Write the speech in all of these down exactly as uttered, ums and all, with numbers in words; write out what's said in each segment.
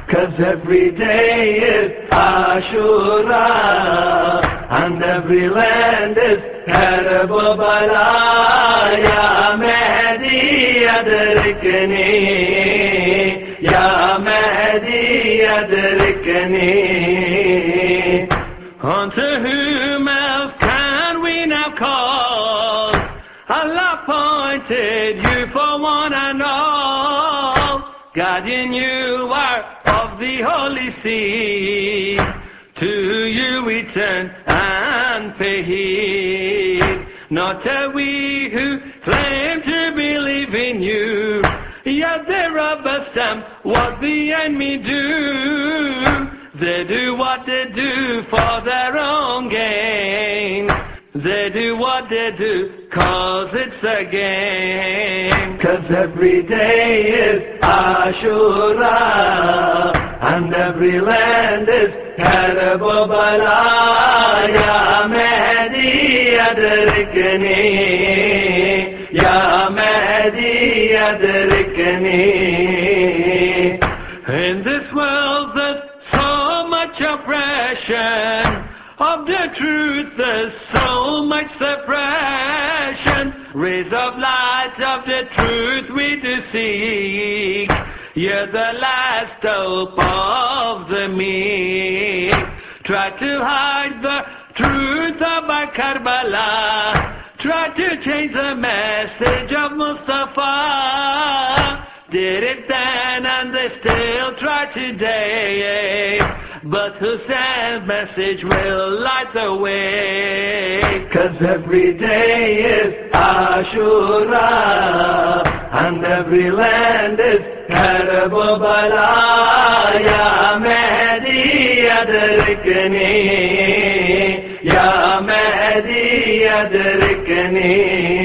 'Cause every day is Ashura, and every land is terrible bala. Ya Mahdi adrikni, Ya Mahdi adrikni. Unto whom else can we now call? Allah appointed you for one and all. Guardian you are of the holy sea. To you we turn and pay heed. Not are we who claim to believe in you, yet they rubber stamp what the enemy do. They do what they do for their own gain. They do what they do cause it's a game. 'Cause every day is Ashura, and every land is terrible bala. Ya Mahdi adrikni, Ya Mahdi adrikni. In this world there's so much oppression. Of the truth there's so much suppression. Rays of light of the truth we do seek. You're the last hope of the meek. Try to hide the truth about Karbala. Try to change the message of Mustafa. Did it then and they still try today. But Hussein's message will light the way. 'Cause every day is Ashura, and every land is terrible bala. Ya Mahdi adrikni, Ya Mahdi adrikni.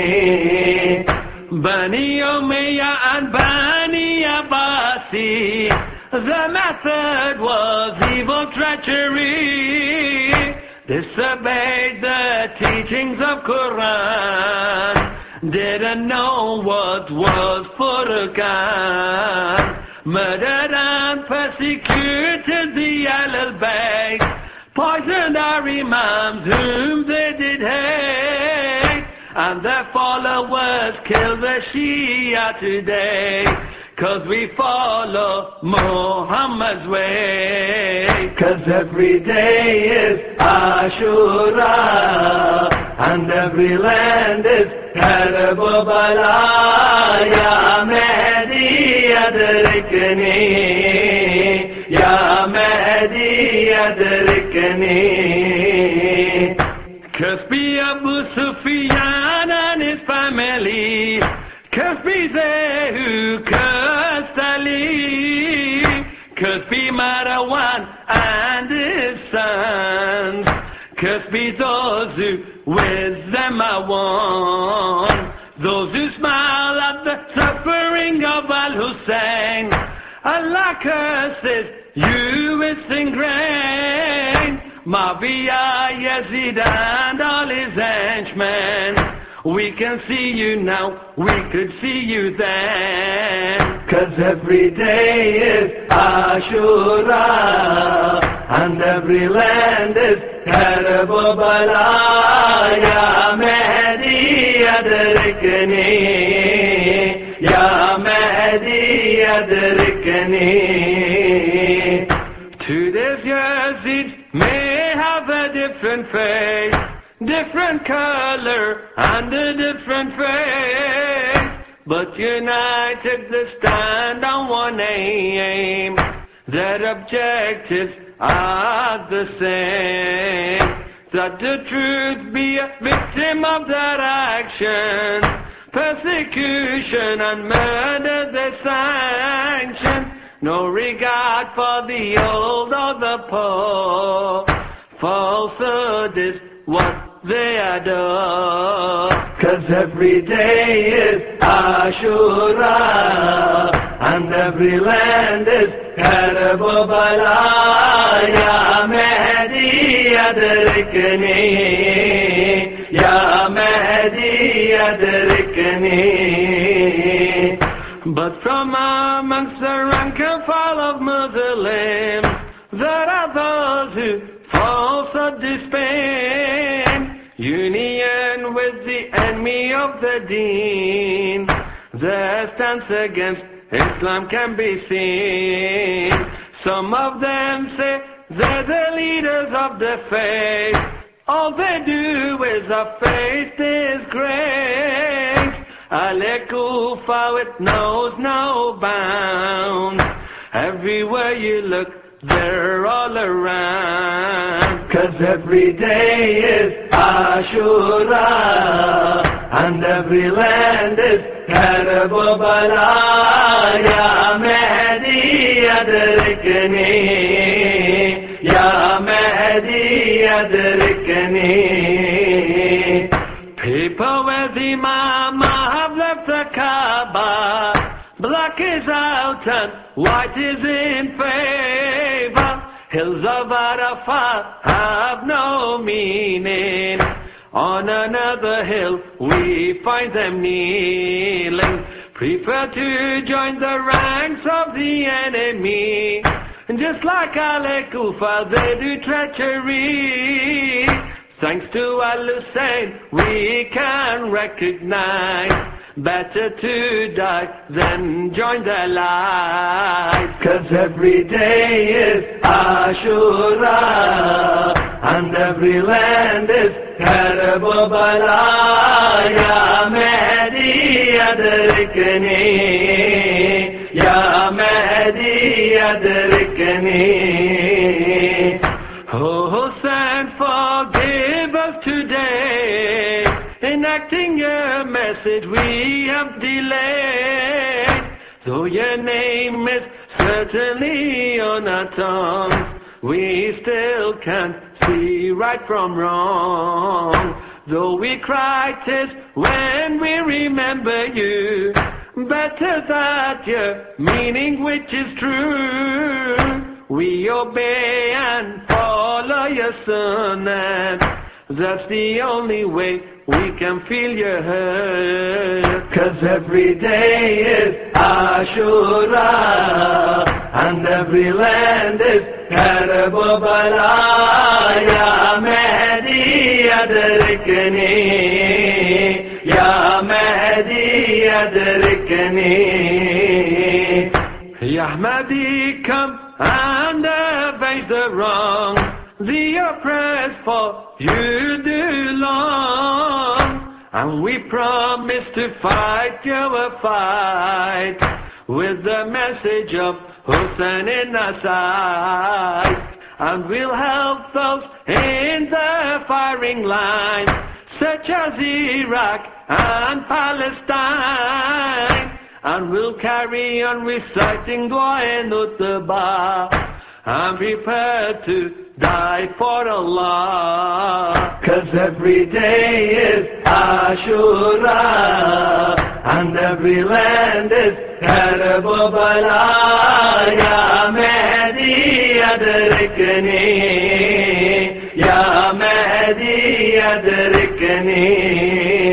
Bani Umayyah and Bani Abbasi, the method was evil treachery. Disobeyed the teachings of Quran. Didn't know what was Furqan. Murdered and persecuted the Ahlul Bayt. Poisoned our Imams whom they did hate. And their followers kill the Shia today. 'Cause we follow Muhammad's way. 'Cause every day is Ashura, and every land is terrible bala. Ya Mahdi adrikni, Ya Mahdi adrikni. 'Cause be Abu Sufyan and his family. Cursed be they who cursed Ali. Cursed be Marwan and his sons. Cursed be those who with them are one. Those who smile at the suffering of Al-Hussein. Allah curses you, it's ingrained. Ma'aviyah, Yazid and all his henchmen. We can see you now, we could see you then. 'Cause every day is Ashura, and every land is terrible bala. Ya Mahdi adrikni, Ya Mahdi adrikni. Today's Yazid may have a different face, different color and a different face, but united they stand on one aim. Their objectives are the same, that the truth be a victim of their actions. Persecution and murder they sanction, no regard for the old or the poor. Falsehood is what they adore. 'Cause every day is Ashura, and every land is terrible bala. Ya Mahdi adrikni, Ya Mahdi adrikni. But from amongst the rank and file of Muslims, there are those who falsehood disdain, union with the enemy of the deen. Their stance against Islam can be seen. Some of them say they're the leaders of the faith. All they do is a faith disgrace. Al-Kufa with knows no bounds. Everywhere you look, they're all around. 'Cause every day is Ashura, and every land is Karbala. Ya Mahdi adrikni, Ya Mahdi adrikni. People with Imam have left the Kaaba. Black is out and white is in favor. Hills of Arafat have no meaning. On another hill we find them kneeling. Prefer to join the ranks of the enemy. Just like Al-Kufa, they do treachery. Thanks to Al-Hussein we can recognize, better to die than join their lives. 'Cause every day is Ashura, and every land is Karbala. Ya Mahdi adrikni, Ya Mahdi adrikni. Oh Hussein, forgive us today, enacting your message we have delayed. Though your name is certainly on our tongues, we still can't see right from wrong. Though we cry 'tis when we remember you, better that your meaning which is true. We obey and follow your sunnah. That's the only way we can feel your hurt. 'Cause every day is Ashura, and every land is Karbala. Ya Mahdi adrikni, Ya Mahdi adrikni. Ya Mahdi, come and avenge the wrong, the oppressed for you do long. And we promise to fight your fight with the message of Hussein in our sight. And we'll help those in the firing line, such as Iraq and Palestine. And we'll carry on reciting Dua and Utbah, and prepare to die for Allah. 'Cause every day is Ashura, and every land is Karbala. Ya Mahdi adrikni, Ya Mahdi adrikni.